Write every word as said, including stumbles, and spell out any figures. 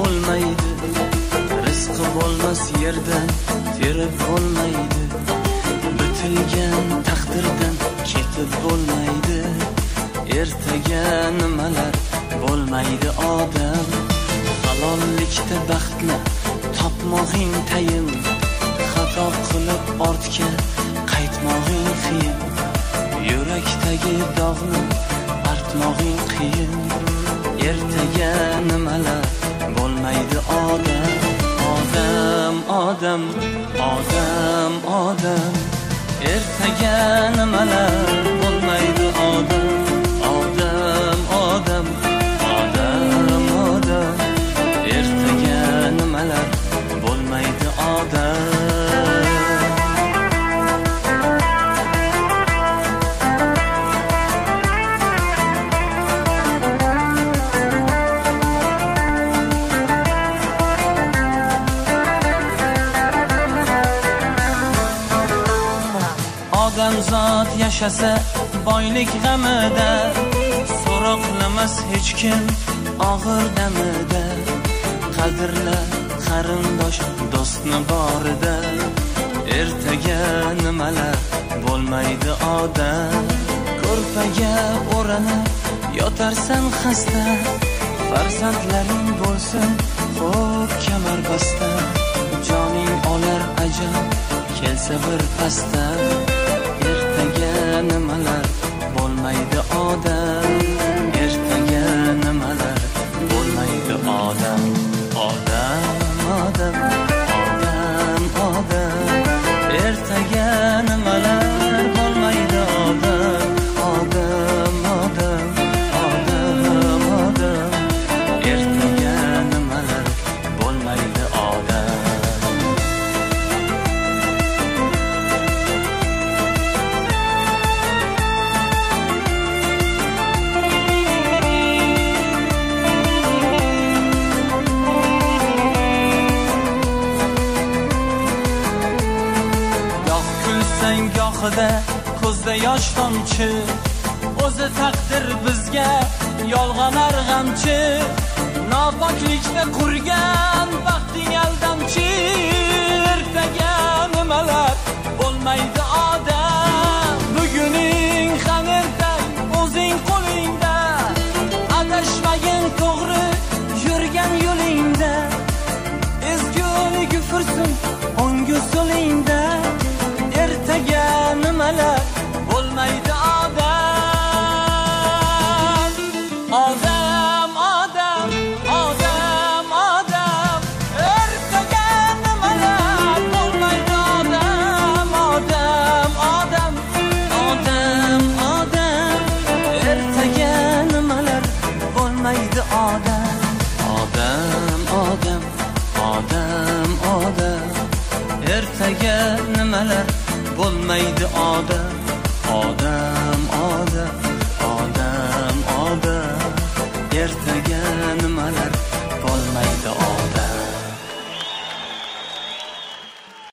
bo'lmaydi, rizqi bo'lmas yerdan terib bo'lmaydi, bitilgan taqdirdan ketib bo'lmaydi, ertaga nimalar bo'lmaydi odam. Halollikda baxtni topmog'ing tayin, xato qilib ortga qaytmog'ing qiyin, yurakdagi dog'ni artmog'ing qiyin, ertaga nimalar bo'lmaydi odam. Odam, odam, odam, odam, ertaga nimalar bo'lmaydi odam. Odam, odam, odam, odam, ertaga nimalar bo'lmaydi odam. Odamzod yashasa boylik g'amida, so'roqlamas hech kim og'ir damida, qadrla qarindosh do'stni borida, ertaga nimalar bo'lmaydi odam. Ko'rpaga o'ranib yotarsan xasta, farzandlaring bo'lsin xo'p kamarbasta, joning olar ajab kelsa bir pasta, ertaga nimalar bo'lmaydi odam. Ertaga nimalar bo'lmaydi odam. Odam, odam, odam, odam, ertaga nimalar bo'lmaydi odam. Odam, odam, odam, odam, ertaga nimalar bo'lmaydi odam. Gohida ko'zda yosh tomchi, o'zi taqdir bizga yolg'on arg'amchi, nopoklikda qurgan baxting aldamchi, ertaga nimalar bo'lmaydi odam. Buguning xamirdan o'zing qo'lingda, adashmagin to'g'ri yurgan yo'lingda, ezgulik fursun o'ngu so'lingda, ertaga nimalar bo'lmaydi odam. Odam, odam, odam, odam, ertaga nimalar bo'lmaydi odam. Odam, odam, odam, odam, ertaga nimalar bo'lmaydi odam. Odam, odam, odam, odam, ertaga nimalar bo'lmaydi odam. Odam, odam.